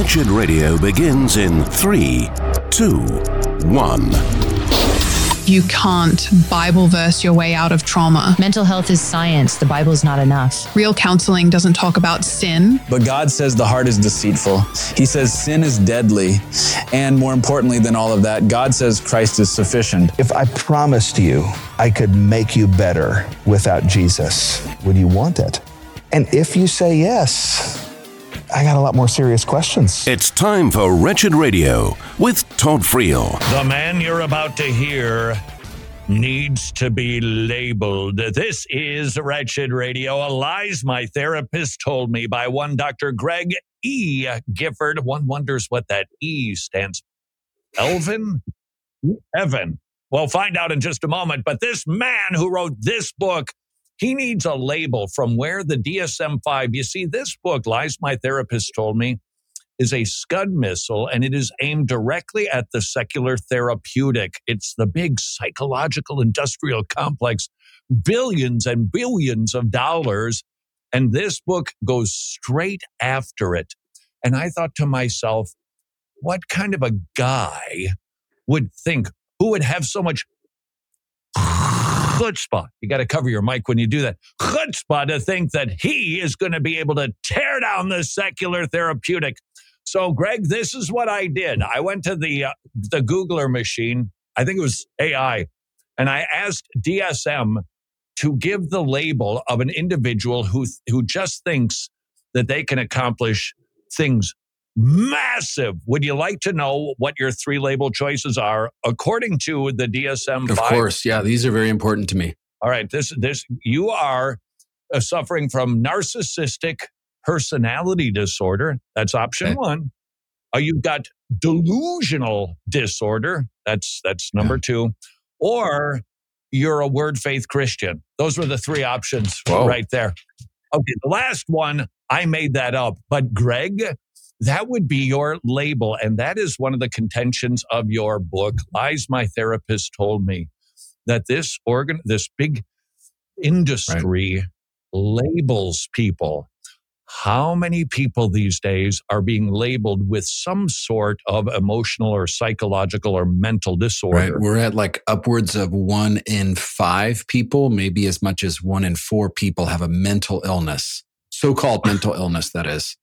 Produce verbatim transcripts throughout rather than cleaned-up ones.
Wretched Radio begins in three, two, one. You can't Bible verse your way out of trauma. Mental health is science. The Bible is not enough. Real counseling doesn't talk about sin. But God says the heart is deceitful. He says sin is deadly. And more importantly than all of that, God says Christ is sufficient. If I promised you I could make you better without Jesus, would you want it? And if you say yes, I got a lot more serious questions. It's time for Wretched Radio with Todd Friel. The man you're about to hear needs to be labeled. This is Wretched Radio. A lies my therapist told me by one Doctor Greg E. Gifford. One wonders what that E stands for. Elvin? Evan. We'll find out in just a moment. But this man who wrote this book, he needs a label from where the D S M five, you see, this book, Lies My Therapist Told Me, is a Scud missile, and it is aimed directly at the secular therapeutic. It's the big psychological industrial complex, billions and billions of dollars, and this book goes straight after it. And I thought to myself, what kind of a guy would think, who would have so much chutzpah? You got to cover your mic when you do that. Chutzpah to think that he is going to be able to tear down the secular therapeutic. So, Greg, this is what I did. I went to the uh, the Googler machine. I think it was A I, and I asked D S M to give the label of an individual who who just thinks that they can accomplish things massive. Would you like to know what your three label choices are according to the D S M five? Of course, yeah. These are very important to me. All right, this this you are uh, suffering from narcissistic personality disorder. That's option okay. one. Uh, you've got delusional disorder. That's that's number yeah. two. Or you're a word faith Christian. Those were the three options Whoa. right there. Okay, the last one, I made that up. But Greg, that would be your label. And that is one of the contentions of your book, Lies My Therapist Told Me, that this organ, this big industry right. labels people. How many people these days are being labeled with some sort of emotional or psychological or mental disorder? Right. We're at like upwards of one in five people, maybe as much as one in four people have a mental illness, so-called mental illness, that is.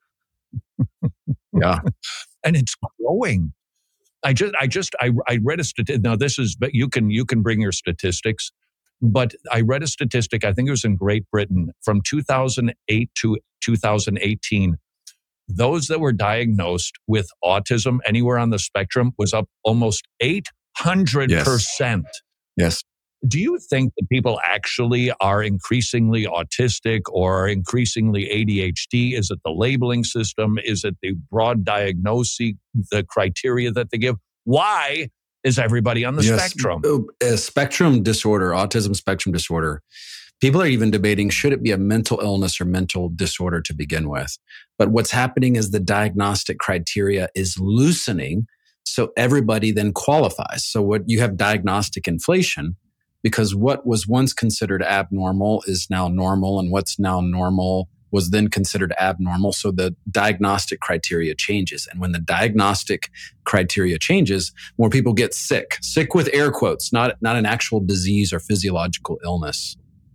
Yeah. And it's growing. I just, I just, I, I read a statistic. Now this is, but you can, you can bring your statistics, but I read a statistic, I think it was in Great Britain from two thousand eight to two thousand eighteen. Those that were diagnosed with autism anywhere on the spectrum was up almost eight hundred percent. Yes. yes. Do you think that people actually are increasingly autistic or increasingly A D H D? Is it the labeling system? Is it the broad diagnosis, the criteria that they give? Why is everybody on the yes. spectrum? A spectrum disorder, autism spectrum disorder. People are even debating, should it be a mental illness or mental disorder to begin with? But what's happening is the diagnostic criteria is loosening, so everybody then qualifies. So what you have diagnostic inflation, because what was once considered abnormal is now normal, and what's now normal was then considered abnormal. So the diagnostic criteria changes. And when the diagnostic criteria changes, more people get sick. Sick with air quotes, not, not an actual disease or physiological illness.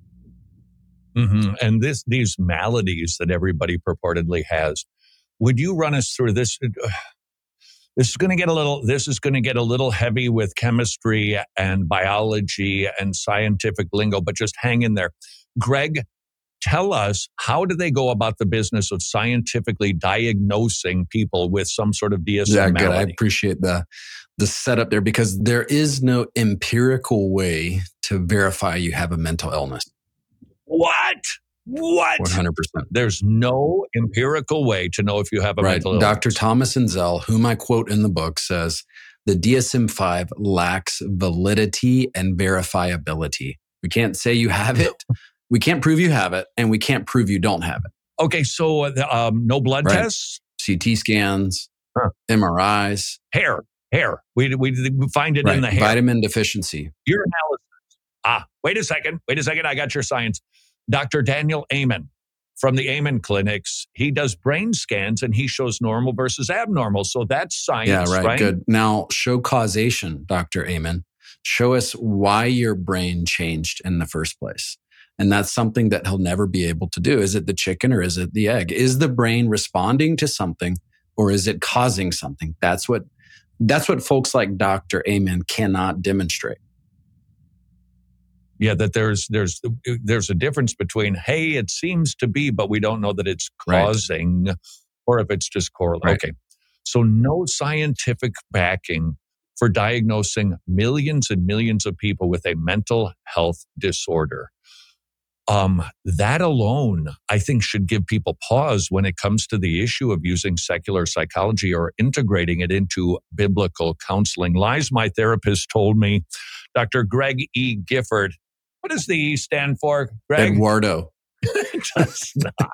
Mm-hmm. And this these maladies that everybody purportedly has, would you run us through this? This is going to get a little. This is going to get a little heavy with chemistry and biology and scientific lingo, but just hang in there, Greg. Tell us, how do they go about the business of scientifically diagnosing people with some sort of D S M yeah, malady? Good. I appreciate the the setup there, because there is no empirical way to verify you have a mental illness. What? What? one hundred percent. There's no empirical way to know if you have a right. mental illness. Doctor Thomas Enzel, whom I quote in the book, says the D S M five lacks validity and verifiability. We can't say you have it. We can't prove you have it, and we can't prove you don't have it. Okay, so um, no blood right. tests? C T scans, huh. M R Is. Hair, hair. We, we, we find it right. in the hair. Vitamin deficiency. Urinalysis. Ah, wait a second. Wait a second. I got your science. Doctor Daniel Amen. from the Amen clinics, he does brain scans and he shows normal versus abnormal. So that's science, Yeah, right, right? Good. Now, show causation, Doctor Amen. Show us why your brain changed in the first place. And that's something that he'll never be able to do. Is it the chicken or is it the egg? Is the brain responding to something or is it causing something? That's what that's what folks like Doctor Amen cannot demonstrate. Yeah, that there's there's there's a difference between, hey, it seems to be, but we don't know that it's causing, right, or if it's just correlating. Right. Okay. So no scientific backing for diagnosing millions and millions of people with a mental health disorder. Um, that alone, I think, should give people pause when it comes to the issue of using secular psychology or integrating it into biblical counseling. Lies my therapist told me, Doctor Greg E. Gifford. What does the E stand for, Greg? Eduardo. It does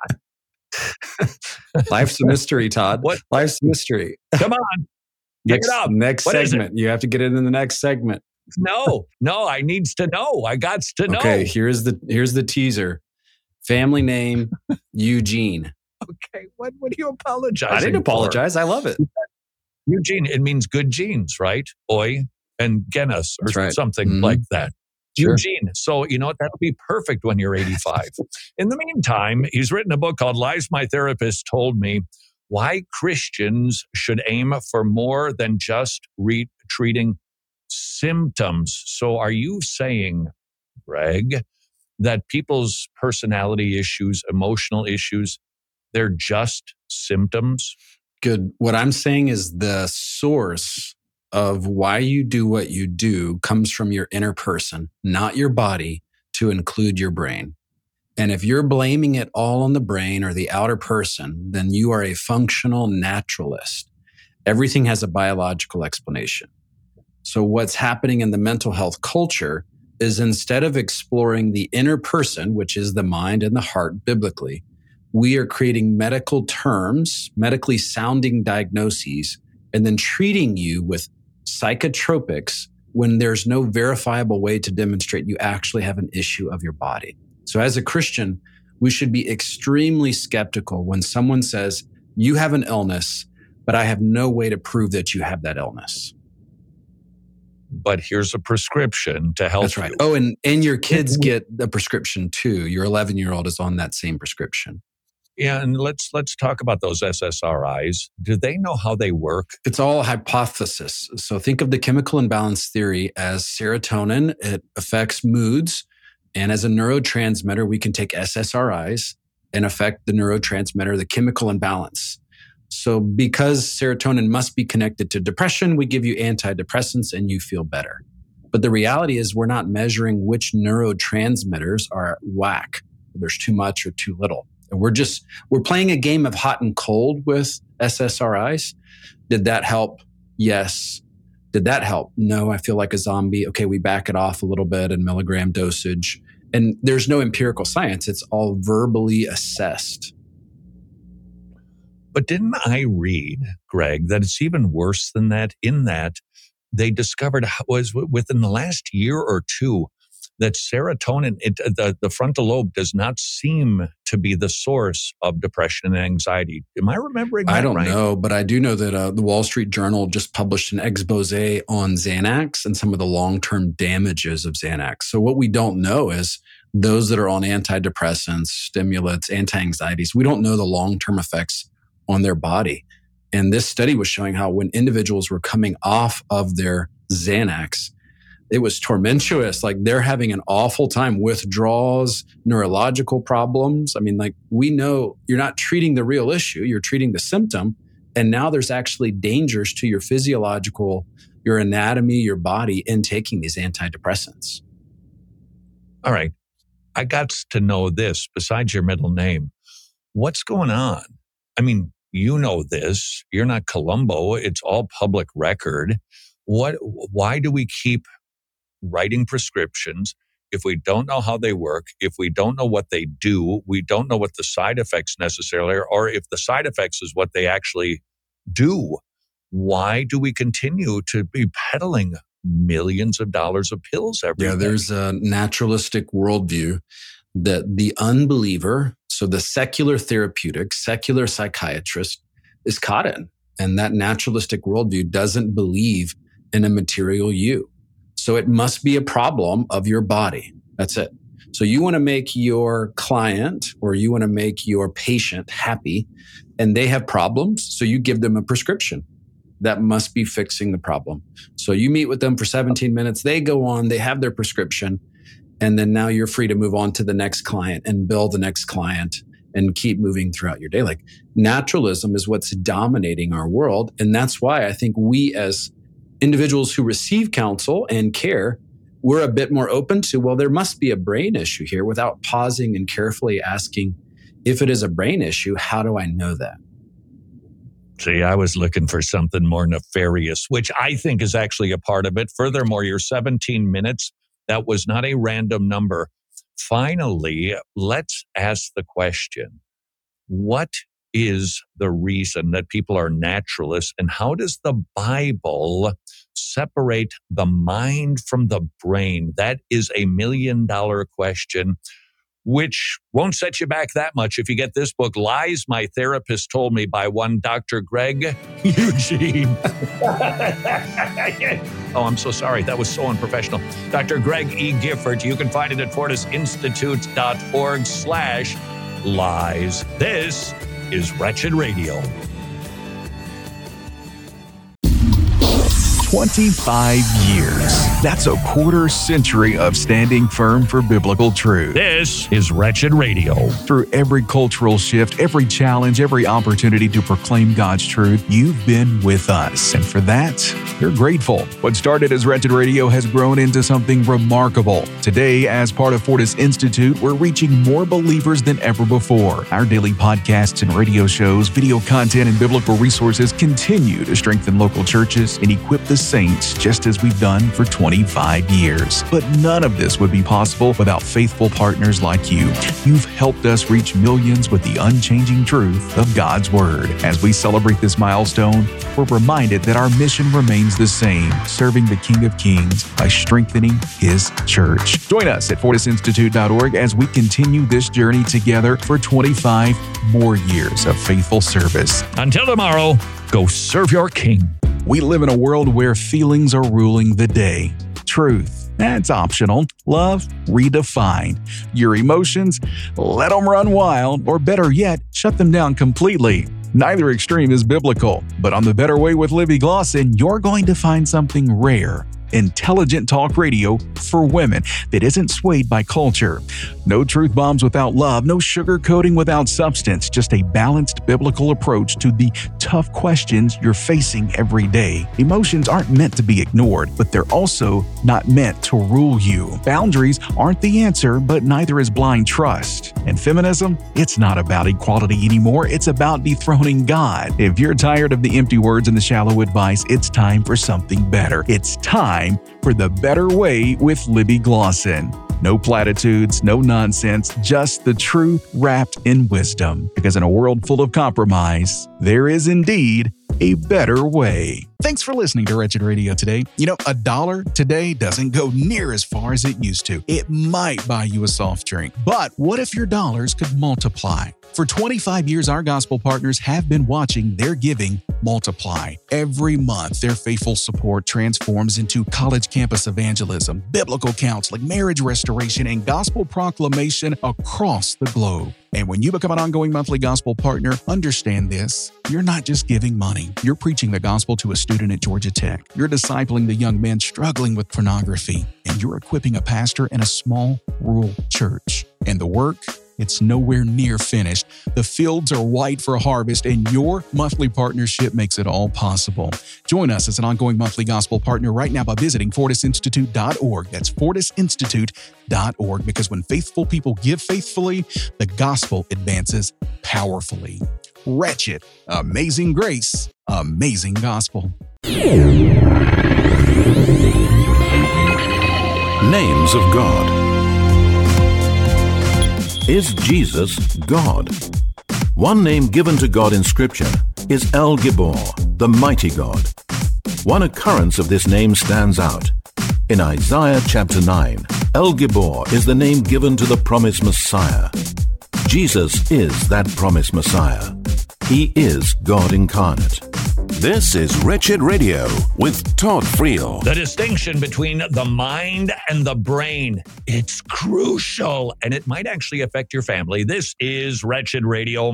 not. Life's a mystery, Todd. What? Life's a mystery. Come on. Pick Next, it up. next What is segment. You have to get it in the next segment. No, no, I needs to know. I got to know. Okay, here's the here's the teaser. Family name, Eugene. Okay, what, what are you apologizing I didn't for? apologize. I love it. Eugene, it means good genes, right? Oi and genus or That's right. something Mhm. like that. Sure. Eugene. So, you know what? That'll be perfect when you're eighty-five. In the meantime, he's written a book called Lies My Therapist Told Me, Why Christians Should Aim for More Than Just re- Treating Symptoms. So are you saying, Greg, that people's personality issues, emotional issues, they're just symptoms? Good. What I'm saying is the source of why you do what you do comes from your inner person, not your body, to include your brain. And if you're blaming it all on the brain or the outer person, then you are a functional naturalist. Everything has a biological explanation. So what's happening in the mental health culture is instead of exploring the inner person, which is the mind and the heart biblically, we are creating medical terms, medically sounding diagnoses, and then treating you with psychotropics when there's no verifiable way to demonstrate you actually have an issue of your body. So as a Christian, we should be extremely skeptical when someone says, you have an illness, but I have no way to prove that you have that illness. But here's a prescription to help That's right. you. Oh, and, and your kids get the prescription too. Your eleven-year-old is on that same prescription. Yeah, and let's let's talk about those S S R Is. Do they know how they work? It's all hypothesis. So think of the chemical imbalance theory as serotonin. It affects moods. And as a neurotransmitter, we can take S S R Is and affect the neurotransmitter, the chemical imbalance. So because serotonin must be connected to depression, we give you antidepressants and you feel better. But the reality is we're not measuring which neurotransmitters are whack. There's too much or too little. And we're just, we're playing a game of hot and cold with S S R Is. Did that help? Yes. Did that help? No, I feel like a zombie. Okay, we back it off a little bit in milligram dosage. And there's no empirical science. It's all verbally assessed. But didn't I read, Greg, that it's even worse than that, in that they discovered was within the last year or two that serotonin, it, the, the frontal lobe does not seem to be the source of depression and anxiety. Am I remembering that I don't right? know, but I do know that uh, the Wall Street Journal just published an expose on Xanax and some of the long-term damages of Xanax. So what we don't know is those that are on antidepressants, stimulants, anti-anxieties, we don't know the long-term effects on their body. And this study was showing how when individuals were coming off of their Xanax, it was tormentuous. Like they're having an awful time, withdrawals, neurological problems. I mean, like we know you're not treating the real issue, you're treating the symptom. And now there's actually dangers to your physiological, your anatomy, your body in taking these antidepressants. All right. I got to know this besides your middle name. What's going on? I mean, you know this. You're not Columbo. It's all public record. What? Why do we keep writing prescriptions if we don't know how they work, if we don't know what they do, we don't know what the side effects necessarily are, or if the side effects is what they actually do? Why do we continue to be peddling millions of dollars of pills every Yeah, day? there's a naturalistic worldview that the unbeliever, so the secular therapeutic, secular psychiatrist, is caught in. And that naturalistic worldview doesn't believe in a material you. So it must be a problem of your body. That's it. So you want to make your client or you want to make your patient happy and they have problems. So you give them a prescription that must be fixing the problem. So you meet with them for seventeen minutes, they go on, they have their prescription, and then now you're free to move on to the next client and bill the next client and keep moving throughout your day. Like naturalism is what's dominating our world. And that's why I think we as individuals who receive counsel and care, we're a bit more open to, well, there must be a brain issue here, without pausing and carefully asking, if it is a brain issue, how do I know that? See, I was looking for something more nefarious, which I think is actually a part of it. Furthermore, your seventeen minutes, that was not a random number. Finally, let's ask the question, what is the reason that people are naturalists, and how does the Bible separate the mind from the brain? That is a million dollar question, which won't set you back that much if you get this book, Lies My Therapist Told Me, by one Doctor Greg Eugene. Oh, I'm so sorry. That was so unprofessional. Doctor Greg E. Gifford. You can find it at fortisinstitute.org slash lies. This is Wretched Radio. twenty-five years. That's a quarter century of standing firm for biblical truth. This is Wretched Radio. Through every cultural shift, every challenge, every opportunity to proclaim God's truth, you've been with us. And for that, we're grateful. What started as Wretched Radio has grown into something remarkable. Today, as part of Fortis Institute, we're reaching more believers than ever before. Our daily podcasts and radio shows, video content, and biblical resources continue to strengthen local churches and equip the saints, just as we've done for twenty-five years. But none of this would be possible without faithful partners like you. You've helped us reach millions with the unchanging truth of God's Word. As we celebrate this milestone, we're reminded that our mission remains the same, serving the King of Kings by strengthening His church. Join us at fortis institute dot org as we continue this journey together for twenty-five more years of faithful service. Until tomorrow, go serve your King. We live in a world where feelings are ruling the day. Truth, that's optional. Love, redefined. Your emotions, let them run wild, or better yet, shut them down completely. Neither extreme is biblical, but on The Better Way with Libby Glosson, you're going to find something rare. Intelligent talk radio for women that isn't swayed by culture. No truth bombs without love, no sugarcoating without substance, just a balanced biblical approach to the tough questions you're facing every day. Emotions aren't meant to be ignored, but they're also not meant to rule you. Boundaries aren't the answer, but neither is blind trust. And feminism, it's not about equality anymore, it's about dethroning God. If you're tired of the empty words and the shallow advice, it's time for something better. It's time for The Better Way with Libby Glosson. No platitudes, no nonsense, just the truth wrapped in wisdom. Because in a world full of compromise, there is indeed a better way. Thanks for listening to Wretched Radio today. You know, a dollar today doesn't go near as far as it used to. It might buy you a soft drink. But what if your dollars could multiply? For twenty-five years, our gospel partners have been watching their giving multiply. Every month, their faithful support transforms into college campus evangelism, biblical counseling, marriage restoration, and gospel proclamation across the globe. And when you become an ongoing monthly gospel partner, understand this. You're not just giving money. You're preaching the gospel to a student at Georgia Tech. You're discipling the young men struggling with pornography. And you're equipping a pastor in a small rural church. And the work? It's nowhere near finished. The fields are white for harvest, and your monthly partnership makes it all possible. Join us as an ongoing monthly gospel partner right now by visiting fortis institute dot org. That's fortis institute dot org, because when faithful people give faithfully, the gospel advances powerfully. Wretched, amazing grace, amazing gospel. Names of God. Is Jesus God? One name given to God in Scripture is El Gibor, the mighty God. One occurrence of this name stands out. In Isaiah chapter nine, El Gibor is the name given to the promised Messiah. Jesus is that promised Messiah. He is God incarnate. This is Wretched Radio with Todd Friel. The distinction between the mind and the brain, it's crucial, and it might actually affect your family. This is Wretched Radio.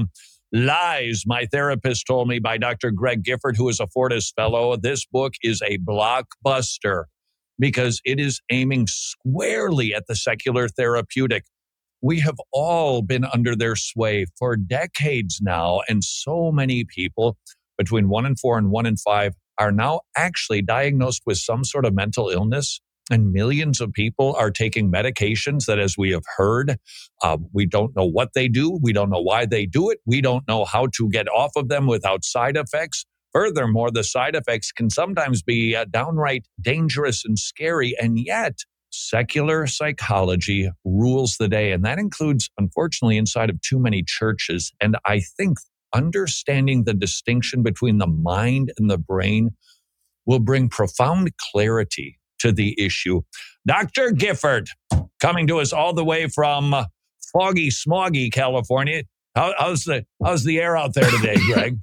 Lies, my therapist told me, by Doctor Greg Gifford, who is a Fortis Fellow. This book is a blockbuster because it is aiming squarely at the secular therapeutic. We have all been under their sway for decades now, and so many people between one and four and one and five are now actually diagnosed with some sort of mental illness. And millions of people are taking medications that, as we have heard, uh, we don't know what they do. We don't know why they do it. We don't know how to get off of them without side effects. Furthermore, the side effects can sometimes be uh, downright dangerous and scary. And yet, secular psychology rules the day. And that includes, unfortunately, inside of too many churches. And I think understanding the distinction between the mind and the brain will bring profound clarity to the issue. Doctor Gifford, coming to us all the way from foggy, smoggy California. How, how's the how's the air out there today, Greg?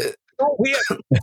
we,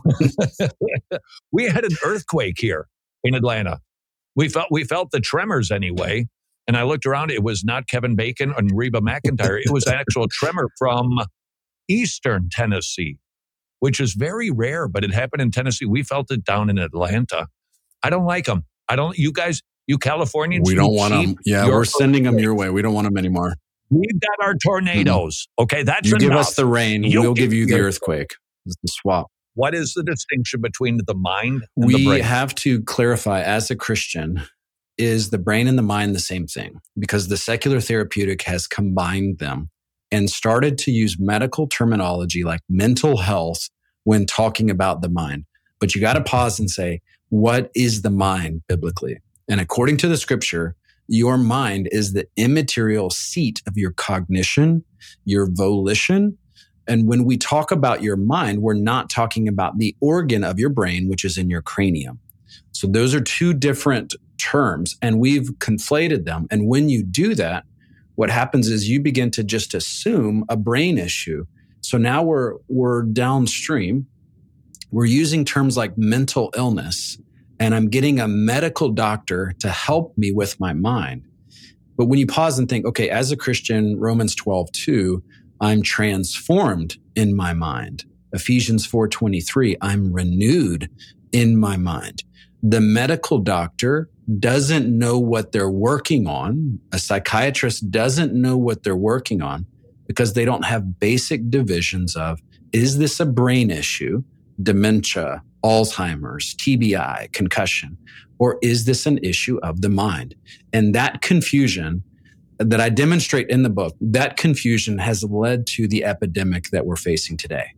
had, we had an earthquake here in Atlanta. We felt we felt the tremors anyway. And I looked around. It was not Kevin Bacon and Reba McEntire. It was an actual tremor from Eastern Tennessee, which is very rare, but it happened in Tennessee. We felt it down in Atlanta. I don't like them. I don't, you guys, you Californians. We don't want them. Yeah, we're sending them your way. We don't want them anymore. We've got our tornadoes. Mm-hmm. Okay, that's you enough. give us the rain, You'll we'll give you the earthquake. It's the swap. What is the distinction between the mind and we the brain? We have to clarify, as a Christian, is the brain and the mind the same thing? Because the secular therapeutic has combined them and started to use medical terminology like mental health when talking about the mind. But you got to pause and say, what is the mind biblically? And according to the scripture, your mind is the immaterial seat of your cognition, your volition. And when we talk about your mind, we're not talking about the organ of your brain, which is in your cranium. So those are two different terms, and we've conflated them. And when you do that, what happens is you begin to just assume a brain issue. So now we're we're downstream. We're using terms like mental illness, and I'm getting a medical doctor to help me with my mind. But when you pause and think, okay, as a Christian, Romans twelve two, I'm transformed in my mind. Ephesians four twenty-three, I'm renewed in my mind. The medical doctor doesn't know what they're working on. A psychiatrist doesn't know what they're working on because they don't have basic divisions of, is this a brain issue, dementia, Alzheimer's, T B I, concussion, or is this an issue of the mind? And that confusion that I demonstrate in the book, that confusion has led to the epidemic that we're facing today.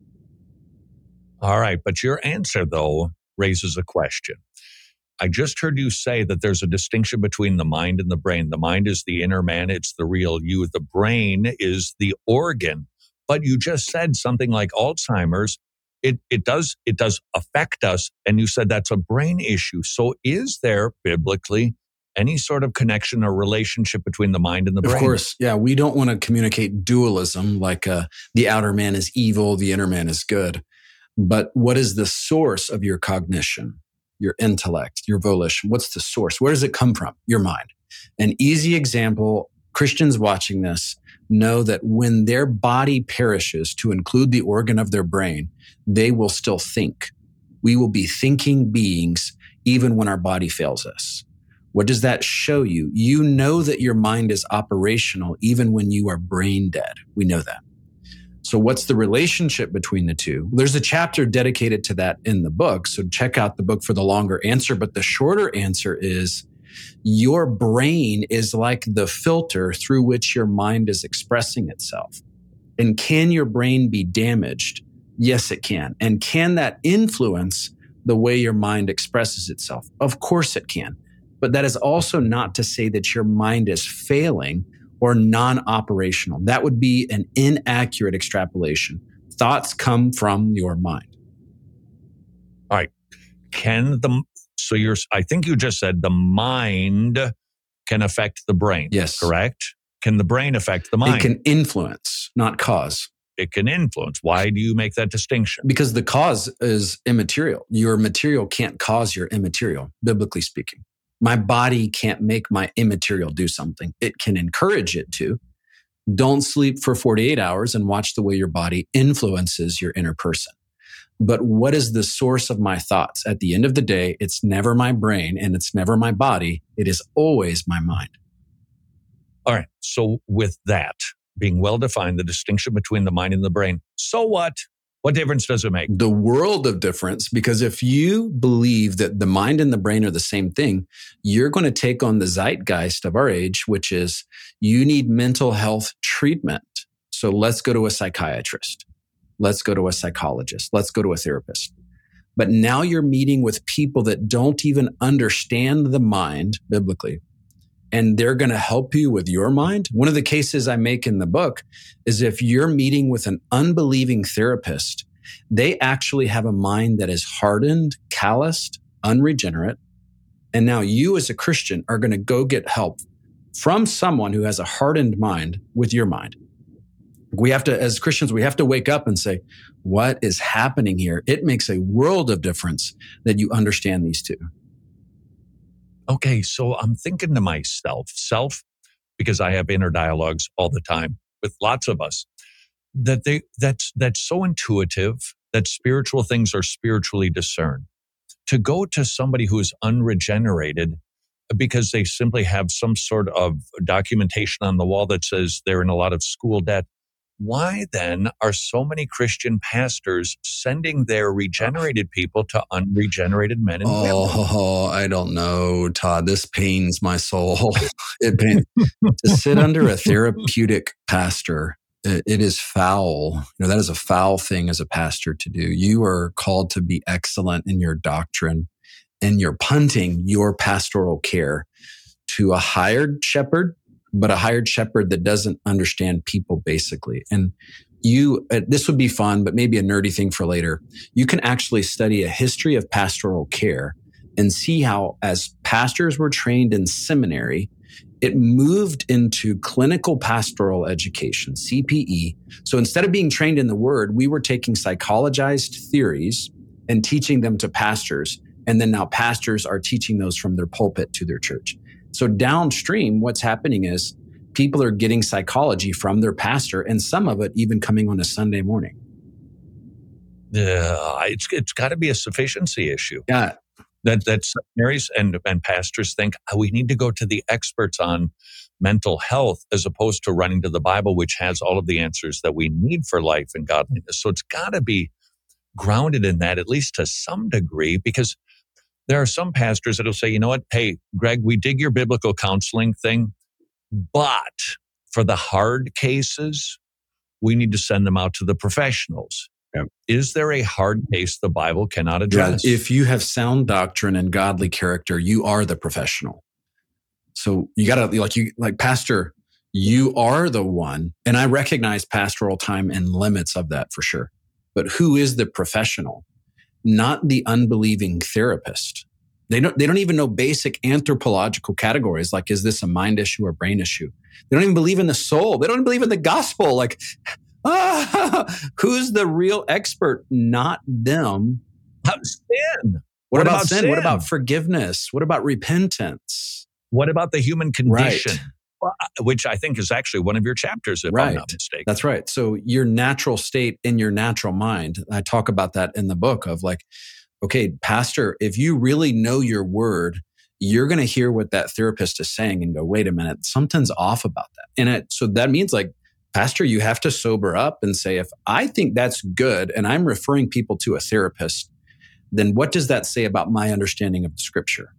All right, but your answer, though, raises a question. I just heard you say that there's a distinction between the mind and the brain. The mind is the inner man. It's the real you. The brain is the organ. But you just said something like Alzheimer's. It, it does, it does affect us. And you said that's a brain issue. So is there biblically any sort of connection or relationship between the mind and the brain? Of course. Yeah. We don't want to communicate dualism like uh, the outer man is evil, the inner man is good. But what is the source of your cognition? Your intellect, your volition. What's the source? Where does it come from? Your mind. An easy example, Christians watching this know that when their body perishes, to include the organ of their brain, they will still think. We will be thinking beings even when our body fails us. What does that show you? You know that your mind is operational even when you are brain dead. We know that. So what's the relationship between the two? There's a chapter dedicated to that in the book. So check out the book for the longer answer. But the shorter answer is your brain is like the filter through which your mind is expressing itself. And can your brain be damaged? Yes, it can. And can that influence the way your mind expresses itself? Of course it can. But that is also not to say that your mind is failing or non-operational. That would be an inaccurate extrapolation. Thoughts come from your mind. All right. Can the, so you're, I think you just said the mind can affect the brain. Yes. Correct? Can the brain affect the mind? It can influence, not cause. It can influence. Why do you make that distinction? Because the cause is immaterial. Your material can't cause your immaterial, biblically speaking. My body can't make my immaterial do something. It can encourage it to. Don't sleep for forty-eight hours and watch the way your body influences your inner person. But what is the source of my thoughts? At the end of the day, it's never my brain and it's never my body. It is always my mind. All right. So with that being well defined, the distinction between the mind and the brain, so what? What difference does it make? The world of difference, because if you believe that the mind and the brain are the same thing, you're going to take on the zeitgeist of our age, which is you need mental health treatment. So let's go to a psychiatrist. Let's go to a psychologist. Let's go to a therapist. But now you're meeting with people that don't even understand the mind biblically, and they're going to help you with your mind. One of the cases I make in the book is if you're meeting with an unbelieving therapist, they actually have a mind that is hardened, calloused, unregenerate. And now you as a Christian are going to go get help from someone who has a hardened mind with your mind. We have to, as Christians, we have to wake up and say, what is happening here? It makes a world of difference that you understand these two. Okay, so I'm thinking to myself, self, because I have inner dialogues all the time with lots of us, that they that's that's so intuitive that spiritual things are spiritually discerned. To go to somebody who is unregenerated because they simply have some sort of documentation on the wall that says they're in a lot of school debt. Why then are so many Christian pastors sending their regenerated people to unregenerated men and women? Oh, I don't know, Todd. This pains my soul. It pains. To sit under a therapeutic pastor, it, it is foul. You know, that is a foul thing as a pastor to do. You are called to be excellent in your doctrine, and you're punting your pastoral care to a hired shepherd, but a hired shepherd that doesn't understand people basically. And you, uh, this would be fun, but maybe a nerdy thing for later. You can actually study a history of pastoral care and see how, as pastors were trained in seminary, it moved into clinical pastoral education, C P E. So instead of being trained in the word, we were taking psychologized theories and teaching them to pastors. And then now pastors are teaching those from their pulpit to their church. So downstream, what's happening is people are getting psychology from their pastor, and some of it even coming on a Sunday morning. Yeah, uh, it's it's got to be a sufficiency issue. Yeah, that that seminaries and and pastors think oh, we need to go to the experts on mental health as opposed to running to the Bible, which has all of the answers that we need for life and godliness. So it's got to be grounded in that, at least to some degree, because there are some pastors that will say, you know what, hey, Greg, we dig your biblical counseling thing, but for the hard cases, we need to send them out to the professionals. Yep. Is there a hard case the Bible cannot address? Yeah, if you have sound doctrine and godly character, you are the professional. So you got to, like, you, like, pastor, you are the one, and I recognize pastoral time and limits of that for sure. But who is the professional? Not the unbelieving therapist. They don't, they don't even know basic anthropological categories. Like, is this a mind issue or brain issue? They don't even believe in the soul. They don't even believe in the gospel. Like, ah, who's the real expert? Not them. How, sin. What, what about, about sin? sin? What about forgiveness? What about repentance? What about the human condition? Right. Well, which I think is actually one of your chapters, if right. I'm not mistaken. That's right. So your natural state in your natural mind, I talk about that in the book of like, okay, pastor, if you really know your word, you're going to hear what that therapist is saying and go, wait a minute, something's off about that. And it, so that means like, pastor, you have to sober up and say, if I think that's good and I'm referring people to a therapist, then what does that say about my understanding of the scripture?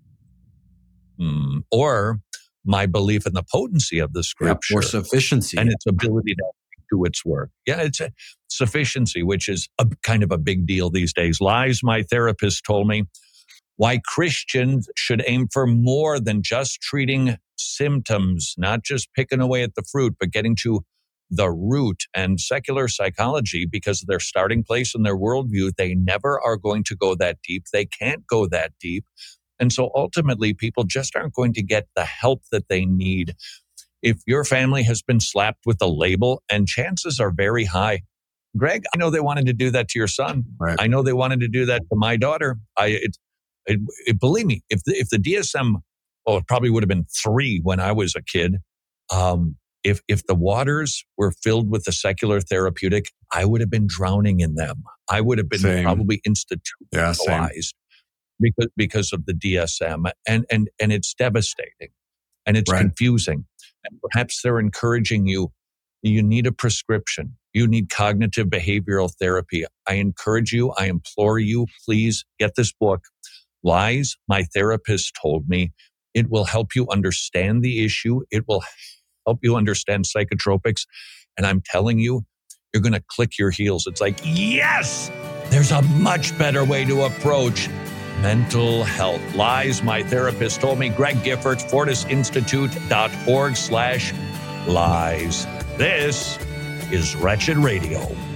Mm, or my belief in the potency of the scripture. Yep, or sufficiency. And its ability to do its work. Yeah, it's a sufficiency, which is a kind of a big deal these days. Lies, my therapist told me, why Christians should aim for more than just treating symptoms, not just picking away at the fruit, but getting to the root. And secular psychology, because of their starting place and their worldview, they never are going to go that deep. They can't go that deep. And so ultimately, people just aren't going to get the help that they need. If your family has been slapped with a label, and chances are very high, Greg, I know they wanted to do that to your son. Right. I know they wanted to do that to my daughter. I, it, it, it, believe me, if the, if the D S M, well, it probably would have been three when I was a kid. Um, if if the waters were filled with the secular therapeutic, I would have been drowning in them. I would have been Same. probably institutionalized Yeah, because because of the D S M, and and and it's devastating, and it's Right. confusing, and perhaps they're encouraging you. You need a prescription. You need cognitive behavioral therapy. I encourage you, I implore you, please get this book, Lies My Therapist Told Me. It will help you understand the issue. It will help you understand psychotropics. And I'm telling you, you're going to click your heels. It's like, yes, there's a much better way to approach mental health. Lies My Therapist Told Me. Greg Gifford, fortisinstitute.org slash lies. This is Wretched Radio.